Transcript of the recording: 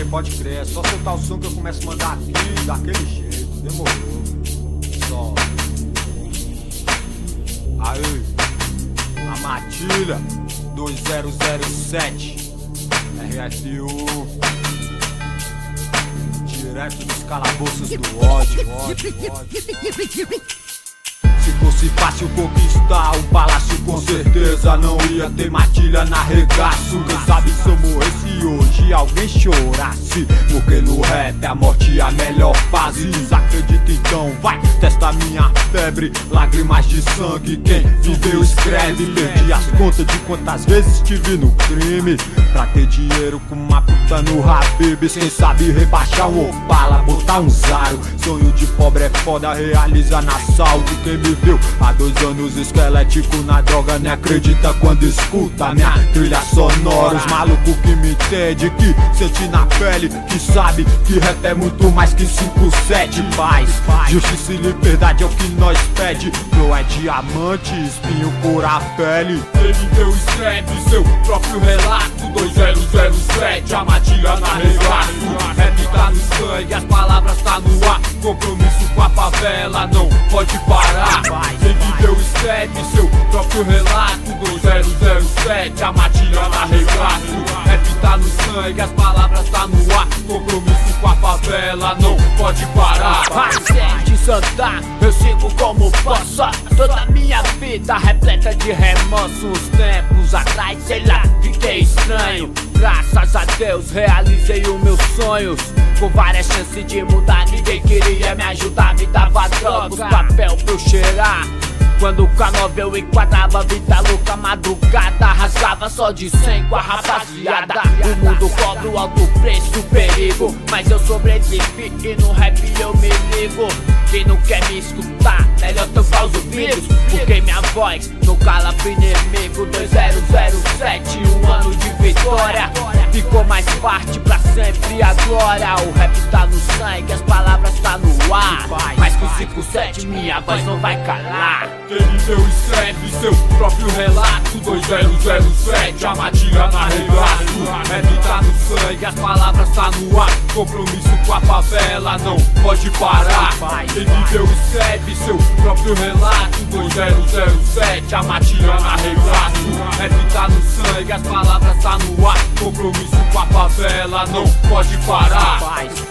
pode crer. É só soltar o som que eu começo a mandar aqui daquele jeito. Demorou. Só. Aí. A Matilha 2007 RFU. Direto dos calabouços do ódio. Se fosse fácil conquistar um palácio, com certeza não ia ter matilha na regaço. Quem sabe se eu morresse hoje alguém chorasse, porque no rap a morte é a melhor fase. Desacredita então, vai, testa minha febre. Lágrimas de sangue, quem viveu escreve. Perdi as contas de quantas vezes estive no crime pra ter dinheiro com uma puta no Habibs. Quem sabe rebaixar um Opala, botar um Zaro. Sonho de pobre é foda, realiza na salve. Quem me viu há 2 anos esquelético na droga nem acredita quando escuta minha trilha sonora. Os malucos que me entende, que sente na pele, que sabe que rap é muito mais que 5-7. Paz, justiça e liberdade é o que nós pede. Flow é diamante, espinho por a pele. Ele deu escreve seu próprio relato. 2007, a matilha na regaço. Rap tá no sangue, as palavras tá no ar. Compromisso com a favela, não pode parar. Ele deu escreve seu próprio relato. 2007, a matilha na regaço. Rap tá no sangue, as palavras tá no ar. Compromisso com a favela, não pode parar. De Santana, eu sigo como posso. Toda minha vida repleta de remorso. Uns tempos atrás, sei lá, fiquei estranho. Graças a Deus realizei os meus sonhos. Com várias chances de mudar, ninguém queria me ajudar. Me dava droga, os papel pra eu cheirar. Quando com a nova eu enquadrava, vida louca, madrugada. Arrasava só de 100 com a rapaziada. O mundo cobra o alto preço do perigo, mas eu sobrevivi e no rap eu me ligo. Quem não quer me escutar, melhor tampar os ouvidos, porque minha voz não cala pro inimigo. 2007, um ano de vitória. Ficou mais forte pra sempre agora. O rap tá no sangue, as palavras tá no ar. Mas com 5-7 minha voz não vai calar. Ele deu escreve seu próprio relato. 2007, a matilha na regaço. Rap tá no sangue, as palavras tá no ar. Compromisso com a favela, não pode parar. Ele deu escreve seu próprio relato. 2007, a matilha na regaço. Rap tá no sangue, as palavras tá no ar. Compromisso com a favela, não pode parar.